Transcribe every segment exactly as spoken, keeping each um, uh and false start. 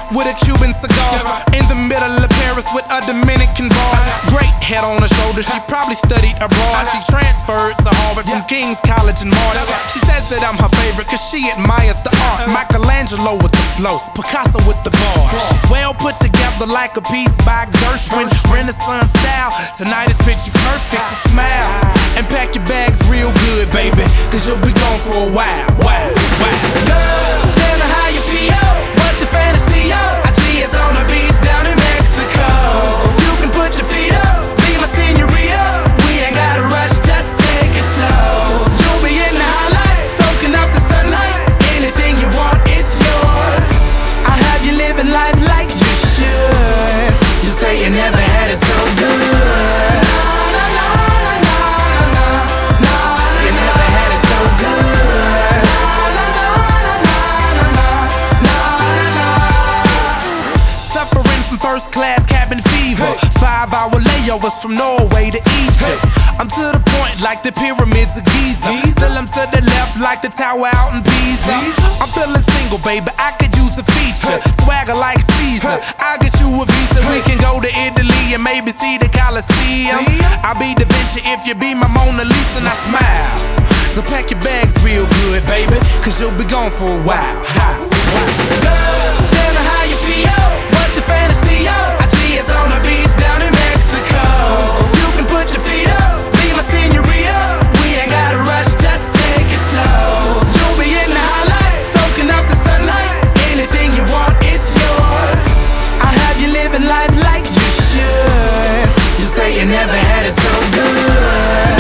with a Cuban cigar. In the middle of Paris with a Dominican bar. Great head on her shoulder, she probably studied abroad. She transferred to Harvard from King's College in March. She says that I'm her favorite cause she admires the art. Michelangelo with the flow, Picasso with the bars. She's well put together like a piece by Gershwin. Renaissance style, tonight is picture perfect. So smile and pack your bags real good, baby, cause you'll be gone for a while. Wow, wow. Girl, tell me how you feel. What's your fantasy, yo? I see it's on the beach down in Mexico. You can put your feet up, be my senorita. We ain't gotta rush, just take it slow. You'll be in the highlight, soaking up the sunlight. Anything you want, it's yours. I have you living life like you should. You say you never had it so good. First class cabin fever, five hour layovers from Norway to Egypt. I'm to the point like the pyramids of Giza. Still I'm to the left like the tower out in Pisa. I'm feeling single, baby, I could use a feature. Swagger like Caesar, I'll get you a visa. We can go to Italy and maybe see the Colosseum. I'll be Da Vinci if you be my Mona Lisa. And I smile, so pack your bags real good, baby, cause you'll be gone for a while. Girl, tell me how you feel. What's your fantasy, yo? I see it's on the beach down in Mexico. You can put your feet up, be my senorita. We ain't gotta rush, just take it slow. You'll be in the highlight, soaking up the sunlight. Anything you want, it's yours. I have you living life like you should. You say you never had it so good.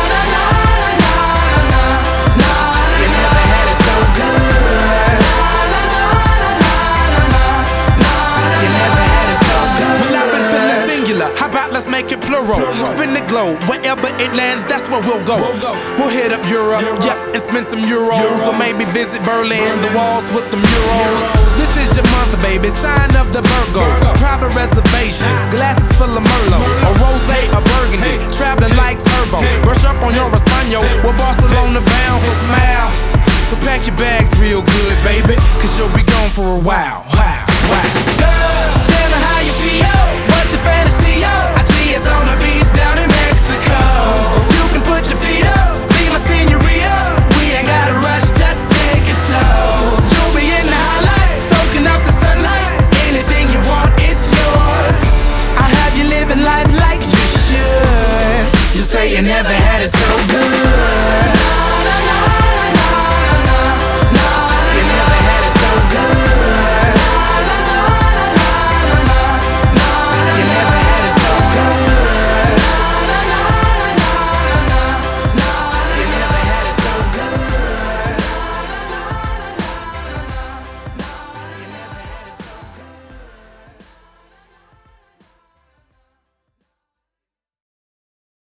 How about let's make it plural? Spin the globe, wherever it lands, that's where we'll go. We'll hit up Europe, yeah, and spend some euros. Or maybe visit Berlin, the walls with the murals. This is your month, baby, sign of the Virgo. Private reservations, glasses full of Merlot. A rosé, a burgundy, traveling like turbo. Brush up on your Espanol, we're Barcelona bound, so smile. So pack your bags real good, baby, cause you'll be gone for a while. Wow, wow. Girl, tell me how you feel. What's your fantasy, yo? I see it's on the beach down in Mexico. You can put your feet up, be my senorita. We ain't gotta rush, just take it slow. You'll be in the highlight, soaking up the sunlight. Anything you want, it's yours. I have you living life like you should. You say you never had it so good.